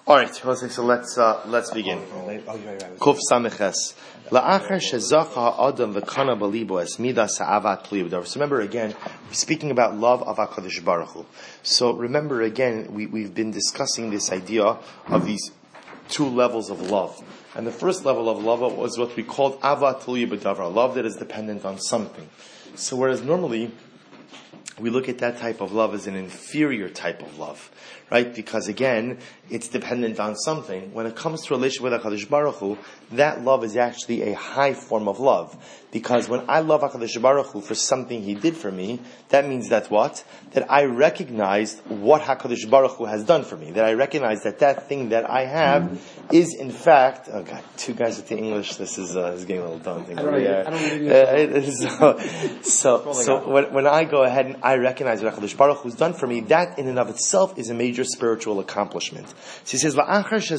All right, so let's begin. Kuf Samiches. La'achar shezacha adam v'kana balibo es midas ha'avat pliyudav. So remember again, we're speaking about love of HaKadosh Baruch Hu. So remember again, we've been discussing this idea of these two levels of love. And the first level of love was what we called avat pliyudav, love that is dependent on something. So whereas normally we look at that type of love as an inferior type of love, right? Because again, it's dependent on something. When it comes to a relationship with HaKadosh Baruch Hu, that love is actually a high form of love. Because when I love HaKadosh Baruch Hu for something He did for me, that means that what? That I recognized what HaKadosh Baruch Hu has done for me. That I recognize that thing that I have is in fact, oh God, two guys with the English, this is getting a little daunting. So when I go ahead and I recognize what HaKadosh Baruch Hu has done for me, that in and of itself is a major spiritual accomplishment. So he says, so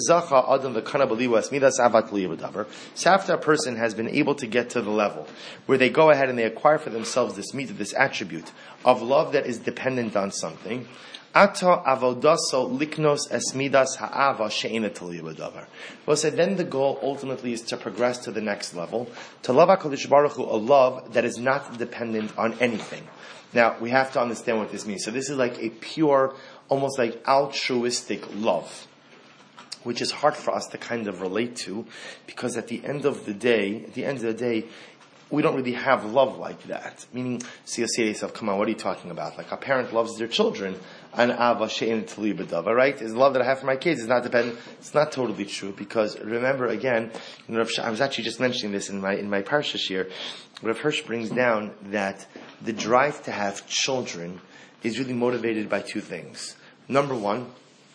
after a person has been able to get to the level where they go ahead and they acquire for themselves this mitzvah, this attribute of love that is dependent on something, Ata avodaso liknos esmidas ha'ava she'ena taliya b'davar. Well, so then the goal ultimately is to progress to the next level, to love HaKadosh Baruch Hu, a love that is not dependent on anything. Now, we have to understand what this means. So this is like a pure, almost like altruistic love, which is hard for us to kind of relate to, because at the end of the day, we don't really have love like that. Meaning, so you'll say to yourself, come on, what are you talking about? Like a parent loves their children, and ava she'en tali b'dava, right? Is the love that I have for my kids is not dependent. It's not totally true, because remember again, I was actually just mentioning this in my parsha here. Rav Hirsch brings down that the drive to have children is really motivated by two things. Number one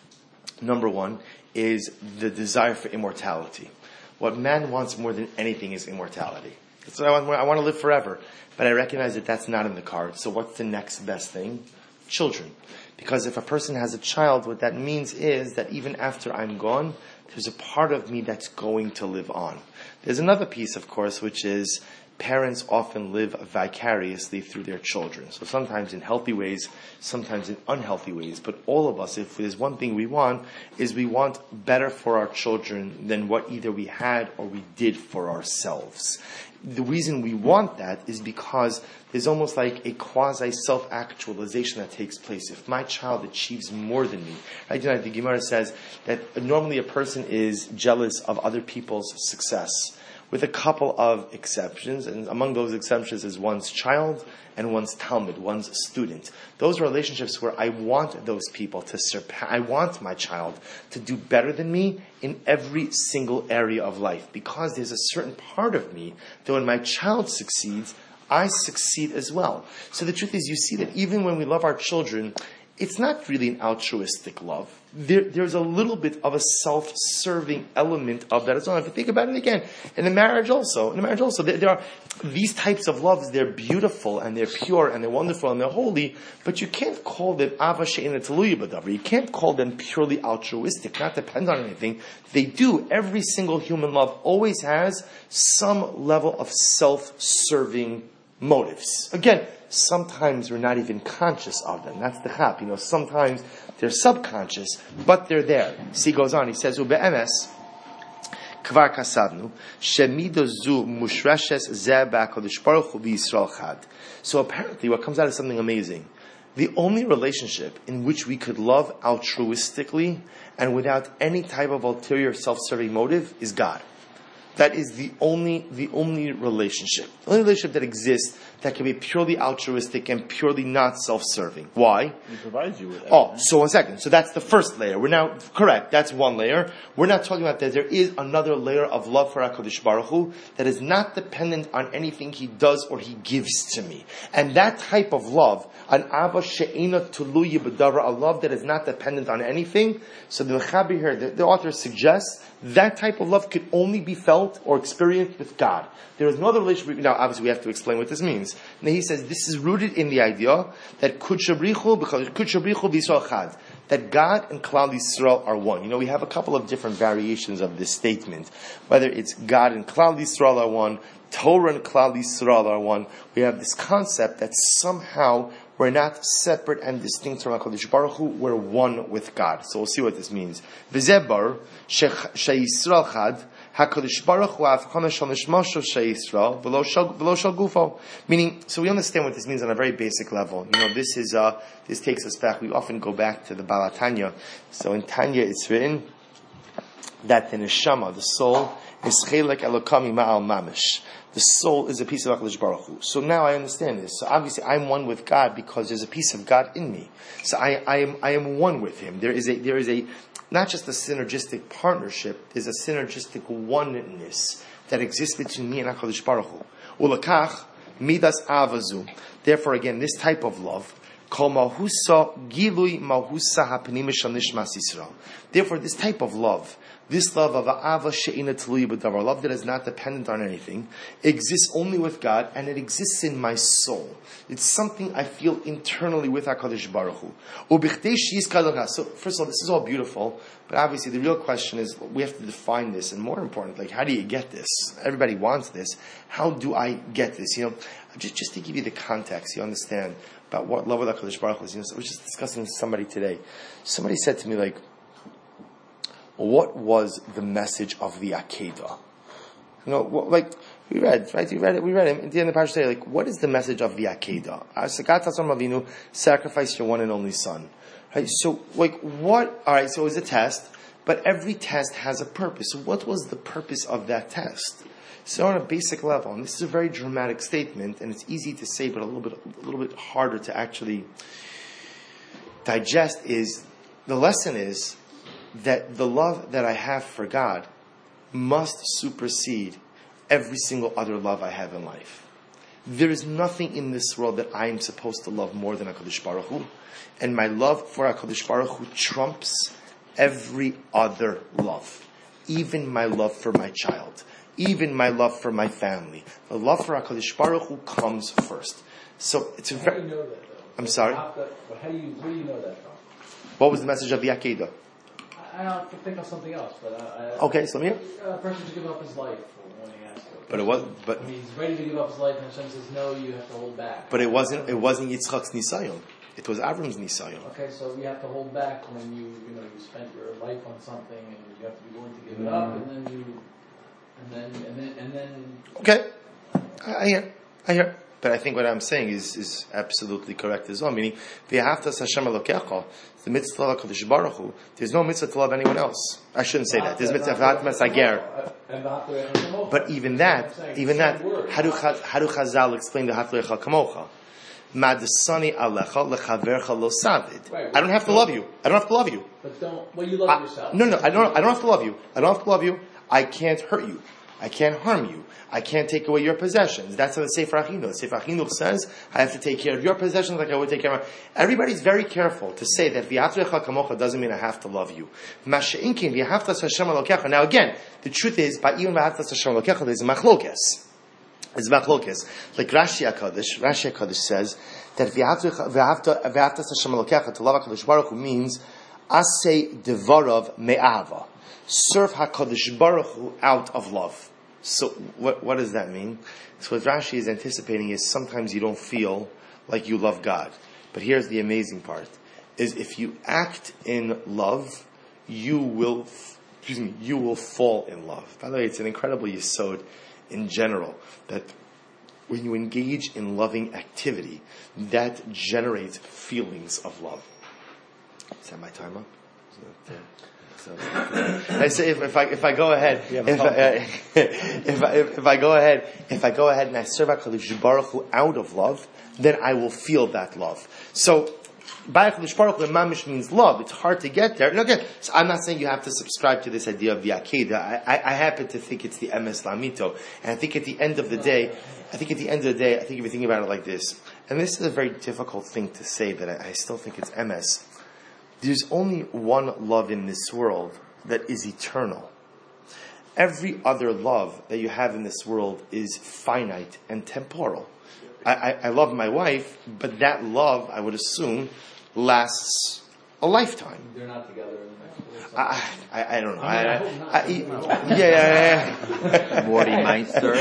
is the desire for immortality. What man wants more than anything is immortality. So I want to live forever. But I recognize that that's not in the cards. So what's the next best thing? Children. Because if a person has a child, what that means is that even after I'm gone, there's a part of me that's going to live on. There's another piece, of course, which is parents often live vicariously through their children. So sometimes in healthy ways, sometimes in unhealthy ways. But all of us, if there's one thing we want, is we want better for our children than what either we had or we did for ourselves. The reason we want that is because there's almost like a quasi-self-actualization that takes place. If my child achieves more than me, right? The Gemara says that normally a person is jealous of other people's success, with a couple of exceptions, and among those exceptions is one's child and one's Talmud, one's student. Those are relationships where I want those people to surpass. I want my child to do better than me in every single area of life, because there's a certain part of me that when my child succeeds, I succeed as well. So the truth is, you see that even when we love our children, it's not really an altruistic love. There's a little bit of a self-serving element of that as well. If you think about it again, in the marriage also, there are these types of loves. They're beautiful and they're pure and they're wonderful and they're holy, but you can't call them ava she'ena taluya b'davar. You can't call them purely altruistic, not depend on anything. They do. Every single human love always has some level of self-serving motives. Again, sometimes we're not even conscious of them. That's the chap. Sometimes they're subconscious, but they're there. See, he goes on. He says, "Ube'emes kvar kasavnu shemido zu mushreshes zeh ba'Kadosh Baruch Hu v'Yisrael chad." So apparently, what comes out is something amazing. The only relationship in which we could love altruistically and without any type of ulterior self-serving motive is God. That is the only relationship. The only relationship that exists that can be purely altruistic and purely not self-serving. Why? He provides you with everything. So 1 second. So that's the first layer. We're now, correct, that's one layer. We're not talking about that. There is another layer of love for HaKadosh Baruch Hu that is not dependent on anything He does or He gives to me. And that type of love, an ava she'ena tuluya b'davar, a love that is not dependent on anything. So the Mechaber here, the author suggests that type of love could only be felt or experienced with God. There is no other relationship. Now, obviously, we have to explain what this means. And he says this is rooted in the idea that Kudshabrichu v'Yisrael chad, that God and Klal Yisrael are one. We have a couple of different variations of this statement. Whether it's God and Klal Yisrael are one, Torah and Klal Yisrael are one. We have this concept that somehow We're not separate and distinct from HaKadosh Baruch Hu. We're one with God. So we'll see what this means. V'zebar sheYisrael chad HaKadosh Baruch Hu avchana shel nishmasho sheYisrael v'lo shel gufo. Meaning, so we understand what this means on a very basic level. This takes us back. We often go back to the Baal Tanya. So in Tanya, it's written that the neshama, the soul, is chelek elokami ma'al mamish. The soul is a piece of HaKadosh Baruch Hu. So now I understand this. So obviously I'm one with God because there's a piece of God in me. So I am one with Him. There is a not just a synergistic partnership, there's a synergistic oneness that exists between me and HaKadosh Baruch Hu. Ulakach midas avazu. Therefore again, this type of love, kol mahusa gilui mahusa hapnimish nishmas Yisrael. Therefore this type of love, this love of a'ava she'ina tluya b'davar, love that is not dependent on anything, exists only with God, and it exists in my soul. It's something I feel internally with HaKadosh Baruch Hu. So, first of all, this is all beautiful, but obviously the real question is, we have to define this, and more important, like, how do you get this? Everybody wants this. How do I get this? Just to give you the context, you understand about what love with HaKadosh Baruch Hu is. I was just discussing with somebody today. Somebody said to me, like, what was the message of the Akedah? We read it. We read it at the end of the parasha today. Like, what is the message of the Akedah? Sagat Hashem Avinu, sacrifice your one and only son. Right? So, what? All right. So it was a test, but every test has a purpose. So what was the purpose of that test? So on a basic level, and this is a very dramatic statement, and it's easy to say, but a little bit harder to actually digest. The lesson is that the love that I have for God must supersede every single other love I have in life. There is nothing in this world that I am supposed to love more than HaKadosh Baruch Hu, and my love for HaKadosh Baruch Hu trumps every other love, even my love for my child, even my love for my family. The love for HaKadosh Baruch Hu comes first. So it's a very... How do you know that, though? I'm sorry? Where do you know that from? What was the message of the Akedah? I have to think of something else, but okay, so let me hear. A person should give up his life when he has to. But it was, but I mean, he's ready to give up his life, and Hashem says, "No, you have to hold back." But it wasn't Yitzchak's nisayon. It was Avram's nisayon. Okay, so you have to hold back when you spent your life on something, and you have to be willing to give it up, and then. Okay, I hear. But I think what I'm saying is absolutely correct as well. Meaning, v'ahavtas Hashem Elokecha, the mitzvah of HaKadosh Baruch Hu. There's no mitzvah to love anyone else. I shouldn't say that. There's mitzvah v'atmas ager. But even that, how do Chazal explain the Hatlecha Kamocha? Madasani alecha lechavercha lo savid. I don't have to love you. But you love yourself. No, I don't have to love you. I can't hurt you. I can't harm you. I can't take away your possessions. That's what the Sefer HaChinuch. The Sefer HaChinuch says, I have to take care of your possessions like I would take care of mine. Everybody's very careful to say that v'yatrecha kamocha doesn't mean I have to love you. Masha'inkin v'yahaftas Hashem alokecha. Now again, the truth is, by even v'yahaftas Hashem alokecha, there's a machlokes. Like Rashi HaKadosh says that v'yahaftas Hashem alokecha, to love HaKadosh Baruch Hu means asay devarav me'ava. Serve HaKadosh Baruch Hu out of love. So what does that mean? So what Rashi is anticipating is sometimes you don't feel like you love God. But here's the amazing part, is if you act in love, you will fall in love. By the way, it's an incredible yesod in general, that when you engage in loving activity, that generates feelings of love. Is that my time up? So, I say if I go ahead, if I go ahead and I serve HaKadosh Baruch Hu out of love, then I will feel that love. So, by HaKadosh Baruch Hu, mamish means love. It's hard to get there. And again, so I'm not saying you have to subscribe to this idea of the Akedah. I happen to think it's the Emes Lamito, and I think at the end of the day, I think if you're thinking about it like this, and this is a very difficult thing to say, but I still think it's Emes. There's only one love in this world that is eternal. Every other love that you have in this world is finite and temporal. I love my wife, but that love, I would assume, lasts a lifetime. They're not together in the next place. I don't know. Morty Meister.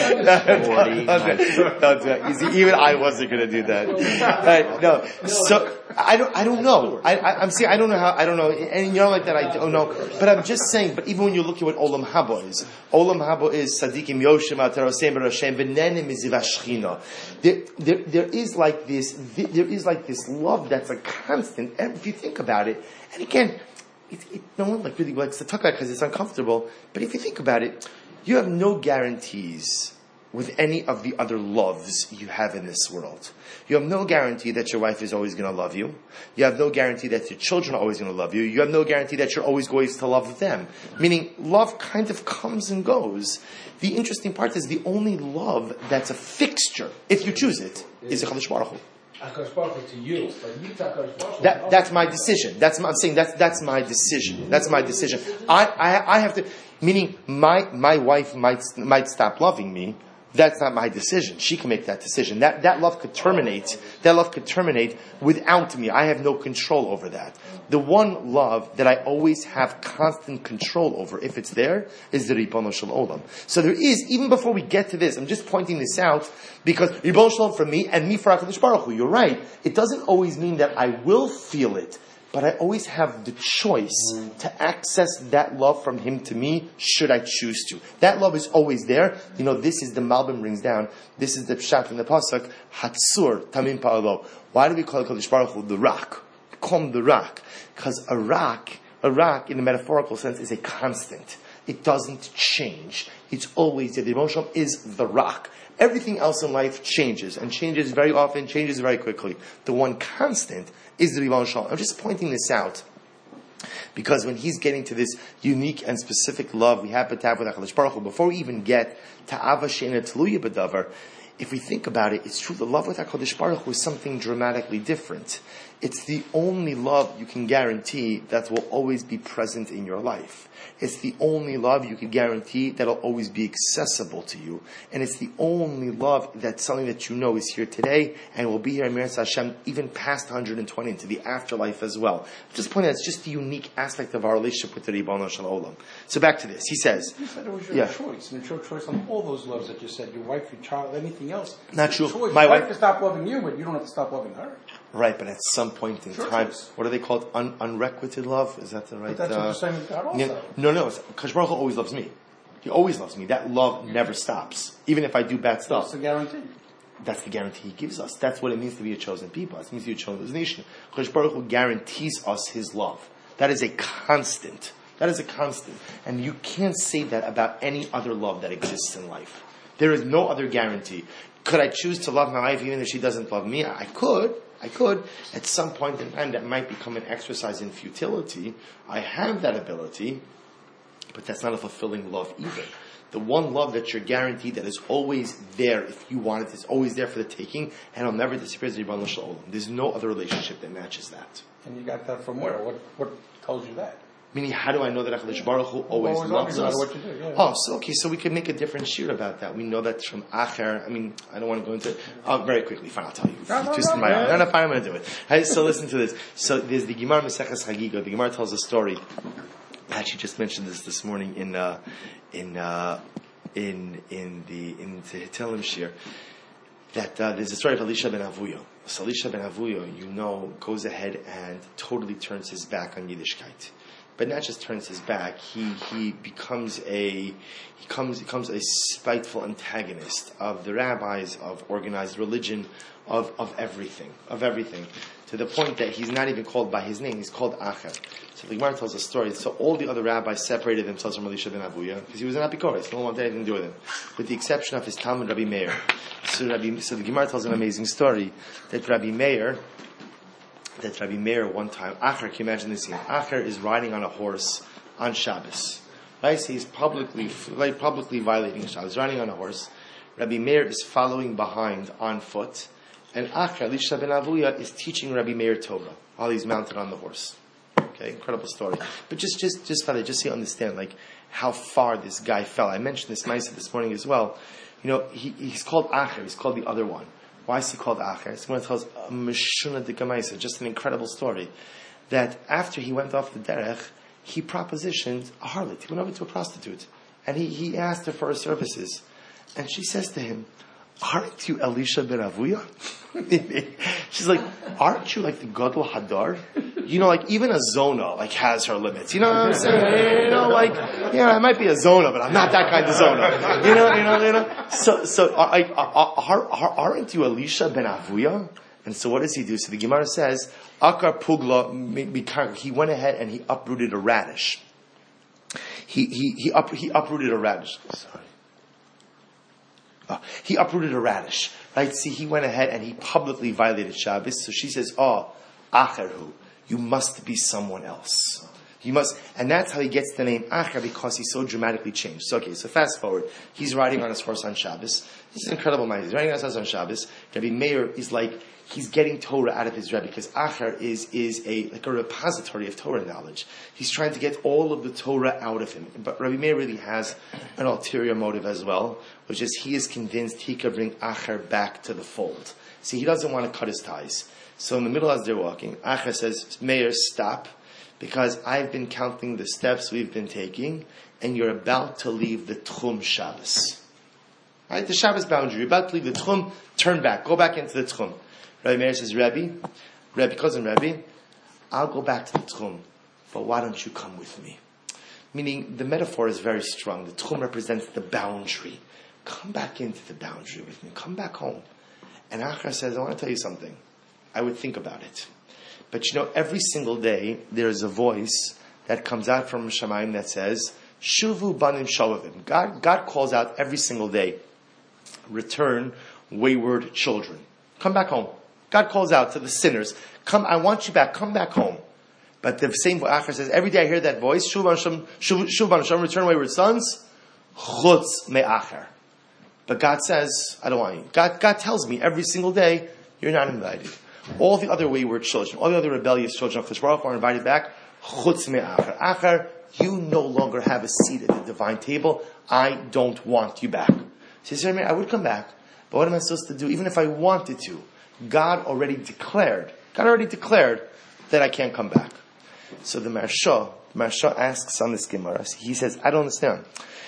You see, even I wasn't going to do that. No, so I don't know. I'm saying I don't know how. I don't know, and you're like that. I don't know. But I'm just saying. But even when you look at what Olam Haba is Sadikim Yoshim Atarosem Barashem Benenim Izivashchina. There is like this. There is like this love that's a constant. And if you think about it, and again, no one like really likes to talk about it because it's uncomfortable. But if you think about it, you have no guarantees with any of the other loves you have in this world. You have no guarantee that your wife is always going to love you. You have no guarantee that your children are always going to love you. You have no guarantee that you're always going to love them. Meaning, love kind of comes and goes. The interesting part is the only love that's a fixture, if you choose it, is a Kadosh Baruch Hu. To you, That's my decision. I'm saying that's my decision. That's my decision. I have to, meaning my wife might stop loving me. That's not my decision. She can make that decision. That love could terminate. That love could terminate without me. I have no control over that. The one love that I always have constant control over, if it's there, is the Ribono Shel Olam. So there is, even before we get to this, I'm just pointing this out, because Ribono Shel Olam for me, and me for HaKadosh Baruch Hu, you're right. It doesn't always mean that I will feel it, but I always have the choice to access that love from Him to me, should I choose to. That love is always there. You know, this is the Malbim brings down. This is the Pshat in the Pasuk, Hatsur Tamim Pa'alo. Why do we call Kadosh Baruch Hu the rock? We call Him the rock. Because a rock in the metaphorical sense is a constant. It doesn't change. It's always there. The emotion is the rock. Everything else in life changes, and changes very often, changes very quickly. The one constant is the Ribono Shel Olam. I'm just pointing this out because when he's getting to this unique and specific love we happen to have with HaKadosh Baruch Hu, before we even get to Ava She'ena Tluya B'Davar, if we think about it, it's true, the love with HaKadosh Baruch Hu is something dramatically different. It's the only love you can guarantee that will always be present in your life. It's the only love you can guarantee that will always be accessible to you. And it's the only love that's something that you know is here today and will be here in Miras Hashem even past 120 into the afterlife as well. Just point out, it's just the unique aspect of our relationship with the Ribono Shel Olam. So back to this. He says, you said it was your choice, and it's your choice on all those loves that you said, your wife, your child, anything else. Not true. My wife can stop loving you, but you don't have to stop loving her. Right, but at some point in time, what are they called? Unrequited love? Is that the right? But that's what you're saying with God also. No. Kadosh Baruch Hu always loves me. He always loves me. That love never stops, even if I do bad stuff. That's the guarantee. That's the guarantee He gives us. That's what it means to be a chosen people. It means to be a chosen nation. Kadosh Baruch Hu guarantees us His love. That is a constant. That is a constant, and you can't say that about any other love that exists in life. There is no other guarantee. Could I choose to love my wife even if she doesn't love me? I could. At some point in time, that might become an exercise in futility. I have that ability, but that's not a fulfilling love either. The one love that you're guaranteed that is always there if you want it, is always there for the taking, and it'll never disappear is the Ribono Shel Olam. There's no other relationship that matches that. And you got that from where? What tells you that? Meaning, how do I know that HaKadosh Baruch Hu always loves us? What you do, yeah. Oh, so we can make a different shir about that. We know that from Acher. I mean, I don't want to go into it. Very quickly. Fine, I'll tell you. Fine, I'm going to do it. Right, so listen to this. So there's the Gemara Maseches Chagiga. The Gemara tells a story. I actually just mentioned this morning in the Tehillim shir. That there's a story of Elisha ben Avuyo. So Elisha ben Avuyo, goes ahead and totally turns his back on Yiddishkeit. But not just turns his back, he becomes a spiteful antagonist of the rabbis, of organized religion, of everything, to the point that he's not even called by his name, he's called Acher. So the Gemara tells a story. So all the other rabbis separated themselves from Elisha ben Avuya because he was an apikoros, no one wanted anything to do with him, with the exception of his Talmud Rabbi Meir. So the Gemara tells an amazing story that Rabbi Meir one time, Acher, can you imagine this scene? Acher is riding on a horse on Shabbos. Right? So he's publicly violating Shabbos. He's riding on a horse. Rabbi Meir is following behind on foot. And Acher, Elisha ben Avuya, is teaching Rabbi Meir Torah while he's mounted on the horse. Okay, incredible story. But just so you understand, like, how far this guy fell. I mentioned this this morning as well. He's called Acher. He's called the other one. Why is he called Acher? Someone tells Meshuna de Kamaisa, just an incredible story, that after he went off the derech, he propositioned a harlot. He went over to a prostitute. And he asked her for her services. And she says to him, aren't you Elisha ben Avuya? She's like, aren't you like the Gadol Hadar? You know, like even a Zona like has her limits. You know what I'm saying? You know, like, yeah, I might be a Zona, but I'm not that kind of Zona. You know. So aren't you Elisha ben Avuya? And so what does he do? So the Gemara says, Akar Pugla, he went ahead and he uprooted a radish. He uprooted a radish. Sorry. He uprooted a radish. Right? See, he went ahead and he publicly violated Shabbos. So she says, Acherhu, you must be someone else. You must, and that's how he gets the name Acher, because he's so dramatically changed. So fast forward. He's riding on his horse on Shabbos. This is incredible, man. He's riding on his horse on Shabbos. Rabbi Meir is like, he's getting Torah out of his Rebbe, because Acher is a repository of Torah knowledge. He's trying to get all of the Torah out of him. But Rabbi Meir really has an ulterior motive as well, which is he is convinced he could bring Acher back to the fold. See, he doesn't want to cut his ties. So in the middle as they're walking, Acher says, Meir, stop, because I've been counting the steps we've been taking, and you're about to leave the Tchum Shabbos. Right? The Shabbos boundary. You're about to leave the Tchum, turn back, go back into the Tchum. Rabbi Meir says, cousin Rebbe, I'll go back to the Tchum, but why don't you come with me? Meaning, the metaphor is very strong. The Tchum represents the boundary. Come back into the boundary with me. Come back home. And Acher says, I want to tell you something. I would think about it. But every single day, there is a voice that comes out from Shamayim that says, Shuvu banim shavavim. God calls out every single day, return, wayward children. Come back home. God calls out to the sinners, come, I want you back, come back home. But the same Acher says, every day I hear that voice, Shuv Hashem, return wayward sons, chutz me'acher. But God says, I don't want you. God tells me every single day, you're not invited. All the other wayward children, all the other rebellious children of Chutz Baruch are invited back, chutz me'acher. Acher, you no longer have a seat at the divine table. I don't want you back. He says, I would come back, but what am I supposed to do? Even if I wanted to, God already declared that I can't come back. So the Maharsha asks on this Gemara, he says, I don't understand.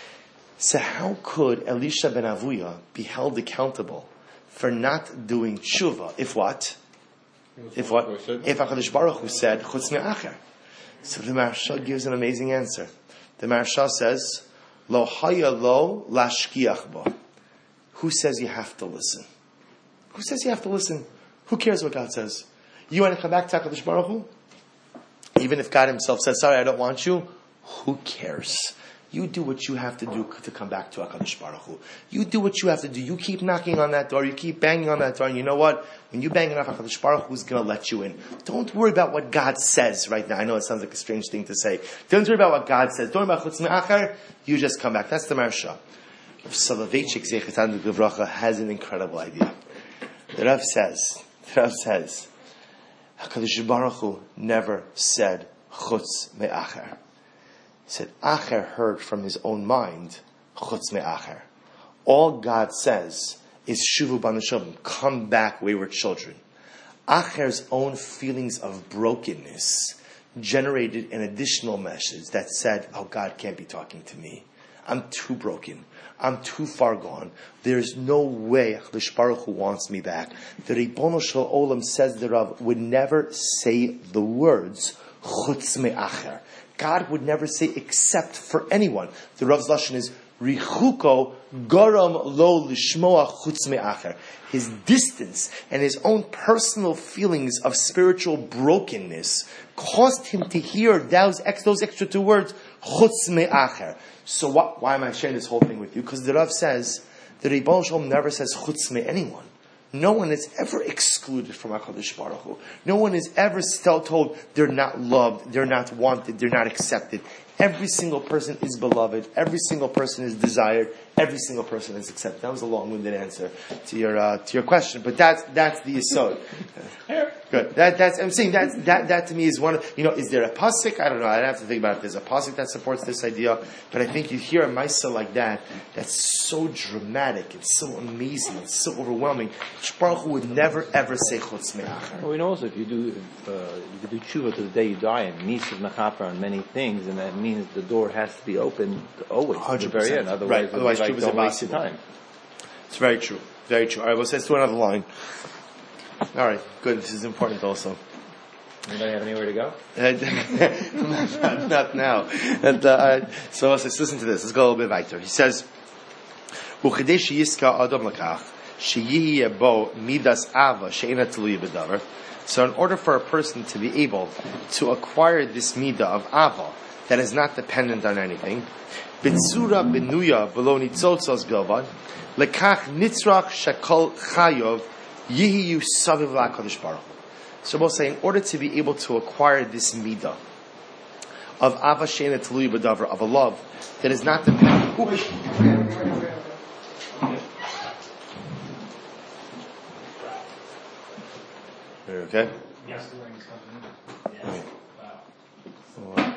So how could Elisha ben Avuya be held accountable for not doing tshuva? If what? If HaKadosh Baruch Hu said, chutz me'acher. So the Maharsha gives an amazing answer. The Maharsha says, Lo haya lo lashkiach bo. Who says you have to listen? Who says you have to listen? Who cares what God says? You want to come back to HaKadosh Baruch Hu? Even if God himself says, sorry, I don't want you, who cares? You do what you have to do to come back to HaKadosh Baruch Hu. You do what you have to do. You keep knocking on that door. You keep banging on that door. And you know what? When you bang enough, HaKadosh Baruch Hu is going to let you in. Don't worry about what God says right now. I know it sounds like a strange thing to say. Don't worry about what God says. Don't worry about chutz me'acher. You just come back. That's the Maharsha. Soloveitchik Zeichet Livracha has an incredible idea. The Rav says, HaKadosh Baruch Hu never said chutz me'acher. He said, Acher heard from his own mind, chutz me'acher. All God says is shuvu banashim, come back, wayward children. Acher's own feelings of brokenness generated an additional message that said, oh, God can't be talking to me. I'm too broken. I'm too far gone. There's no way HaKadosh Baruch Hu wants me back. The Ribono Shel Olam, says the Rav, would never say the words chutz me'acher. God would never say except for anyone. The Rav's lashon is richuko garam lo lishmoa chutz me'acher. His distance and his own personal feelings of spiritual brokenness caused him to hear those extra two words, chutz me'acher. So why am I sharing this whole thing with you? Because the Rav says the Ribono Shel Olam never says chutz me anyone. No one is ever excluded from HaKadosh Baruch Hu. No one is ever still told they're not loved, they're not wanted, they're not accepted. Every single person is beloved. Every single person is desired. Every single person is accepted. That was a long-winded answer to your question, but that's the yesod. Good. I'm saying that to me is one of, is there a pasuk? I don't know. I'd have to think about it. There's a pasuk that supports this idea, but I think you hear a Maisa like that, that's so dramatic, it's so amazing, it's so overwhelming. Baruch Hu would never ever say chutz me'achar. Well, we know also if you do tshuva to the day you die and nisav mechaper on many things, and that means the door has to be open always to the very end. Otherwise, right. Otherwise, like, don't waste your impossible. time. It's very true. Very true. All right, let's do another line. All right, good. This is important also. Anybody have anywhere to go? Not now. So let's listen to this. Let's go a little bit weiter. He says, "U'chedei sheyiska adam lakach sheyihye bo midas ava she'ena tluya b'davar." So, in order for a person to be able to acquire this midah of ava that is not dependent on anything, b'tzura benuya v'lo nitzotzos bilvad, lekach nitzrach shekol chayov yihiyu saviv la'kadosh baruch Hu. So we'll say, in order to be able to acquire this midah of ava she'ena tluya b'davar, of a love that is not dependent. Okay? Yes, the ring's coming in. Wow.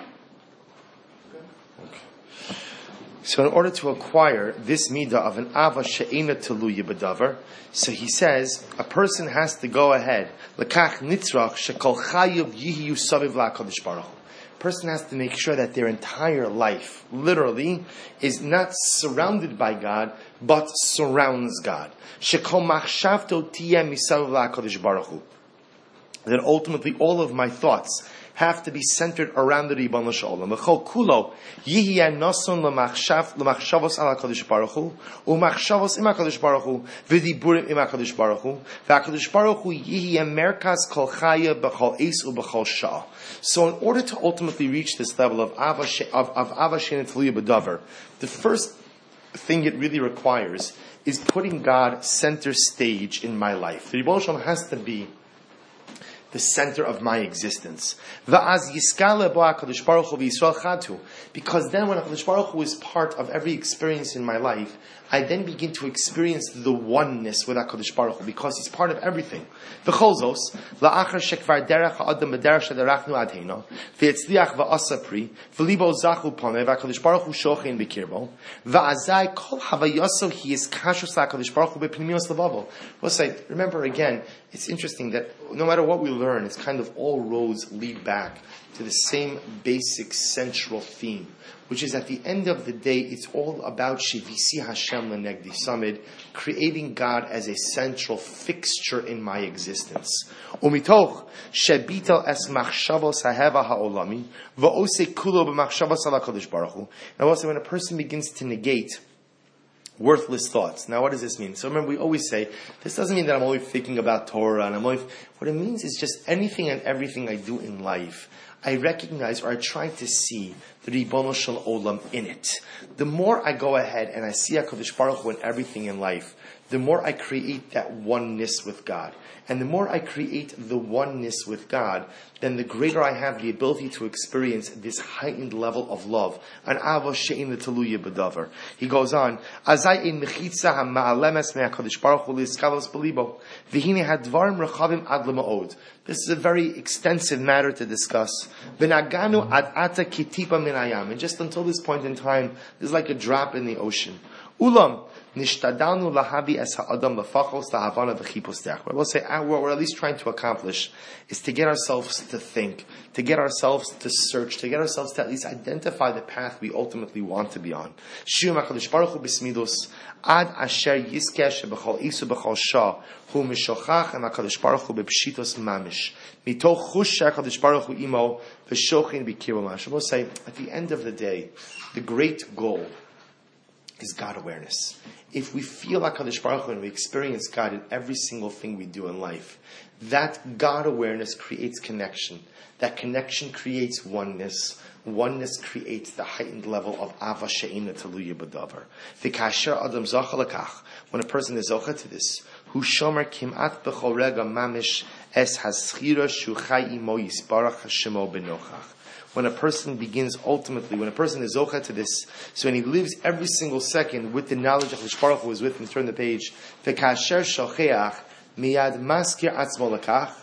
So in order to acquire this midah of an ava she'ena teluya b'davar, so he says a person has to go ahead. Lekach nitzrach shekol chayav yihiyu saviv la'kadosh baruch Hu. Person has to make sure that their entire life, literally, is not surrounded by God, but surrounds God. Shekol machshavto tiyeh misaviv la'kadosh baruch Hu. That ultimately all of my thoughts have to be centered around the Ribbon Shalom. V'chol kulo yihiyeh noson l'machshavos al HaKadosh Baruch Hu, u'machshavos im HaKadosh Baruch Hu, v'diburim im HaKadosh Baruch Hu, v'HaKadosh Baruch Hu yihiyeh merkaz kol chaya b'chol eis u'b'chol shah. So in order to ultimately reach this level of Ava She'ena Teluya B'davar, the first thing it really requires is putting God center stage in my life. The Ribbon Shalom has to be the center of my existence. Because then when HaKadosh Baruch Hu is part of every experience in my life, I then begin to experience the oneness with HaKadosh Baruch Hu, because He's part of everything. V'cholzos, la'achar shekvar derech ha'adam b'derech she'derachnu adheina, v'etzliach v'asa pri, v'libo zachu poneh, v'HaKadosh Baruch Hu shochein b'kirbo, v'azai kol havayoso he is kashus HaKadosh Baruch Hu b'pnimios levavo. We'll say, remember again, it's interesting that no matter what we learn, it's kind of all roads lead back to the same basic central theme, which is at the end of the day, it's all about Shivisi Hashem Lenegdi Samid, creating God as a central fixture in my existence. Umitoch shebitel es machshavos haheva ha'olami va'ose kulo b'machshavos ala Kadosh Baruch Hu. Now also when a person begins to negate worthless thoughts. Now what does this mean? So remember, we always say, this doesn't mean that I'm only thinking about Torah, and what it means is just anything and everything I do in life, I recognize or I try to see the Ribono Shel Olam in it. The more I go ahead and I see HaKadosh Baruch Hu in everything in life, the more I create that oneness with God. And the more I create the oneness with God, then the greater I have the ability to experience this heightened level of love. An ava she'ena teluya b'davar. He goes on, Azai ein mechitza ha'ma'alemes me'HaKadosh Baruch Hu li'skalos b'libo, v'hine hadvarim rechavim ad l'ma'od. This is a very extensive matter to discuss. V'naganu ad ata kitipa min hayam. And just until this point in time, this is like a drop in the ocean. Ulam, nishtadanu lahabi es ha'adam lefachos lahavana v'chipos derech. What we'll say, what we're at least trying to accomplish is to get ourselves to think, to get ourselves to search, to get ourselves to at least identify the path we ultimately want to be on. Shiyum HaKadosh Baruch Hu b'smidus ad asher yizkeh shebechol isu bechol shah hu mishochach em HaKadosh Baruch Hu b'pshitos mamish mitoch chush HaKadosh Baruch Hu imo v'shochin b'kirbo mamish. We'll say, at the end of the day, the great goal is God awareness. If we feel like HaKadosh Baruch Hu and we experience God in every single thing we do in life, that God awareness creates connection. That connection creates oneness. Oneness creates the heightened level of Ava She'ena Teluya B'davar. V'kasher Adam Zocha Lekach, when a person is Zocha to this, Hu Shomer Kimat B'chol Rega Mamish Es Haschira Shu Chai Imo Yisbarach Hashemo B'nochach. When a person begins ultimately, when a person is zocha to this, so when he lives every single second with the knowledge of HaKadosh Baruch Hu is with him, turn the page, v'kasher shocheach miyad maskir atzmo lekach,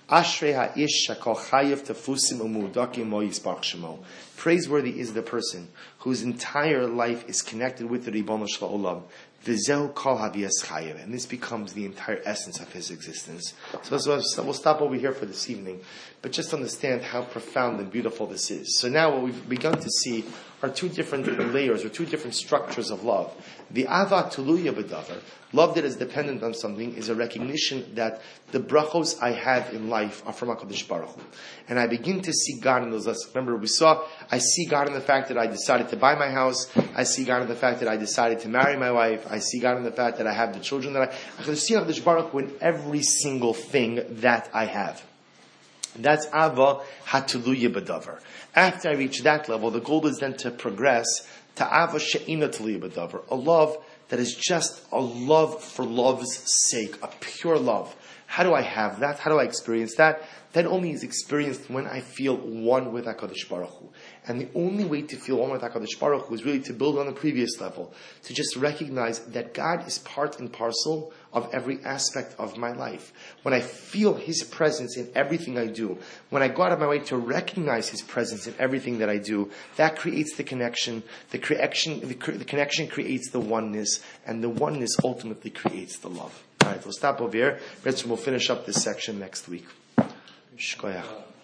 Ashrei ha'ish shakol chayev tefusim umudakim mo yisbarach shemo. Praiseworthy is the person whose entire life is connected with the Ribono Shel Olam. V'zehu kol haviyas chayev, and this becomes the entire essence of his existence. So we'll stop over here for this evening, but just understand how profound and beautiful this is. So now what we've begun to see are two different layers or two different structures of love. The ava tuluya b'davar, love that is dependent on something, is a recognition that the brachos I have in life are from HaKadosh Baruch Hu. And I begin to see God in those lessons. Remember, I see God in the fact that I decided to buy my house. I see God in the fact that I decided to marry my wife. I see God in the fact that I have the children that I can see HaKadosh Baruch Hu in every single thing that I have. That's ava hatuluya b'davar. After I reach that level, the goal is then to progress to ava she'ina tuluya b'davar, a love that is just a love for love's sake, a pure love. How do I have that? How do I experience that? That only is experienced when I feel one with HaKadosh Baruch Hu. And the only way to feel one with HaKadosh Baruch Hu is really to build on the previous level, to just recognize that God is part and parcel of every aspect of my life. When I feel His presence in everything I do, when I go out of my way to recognize His presence in everything that I do, that creates the connection. The connection creates the oneness, and the oneness ultimately creates the love. All right, we'll stop over here. We'll finish up this section next week. Shkoyach.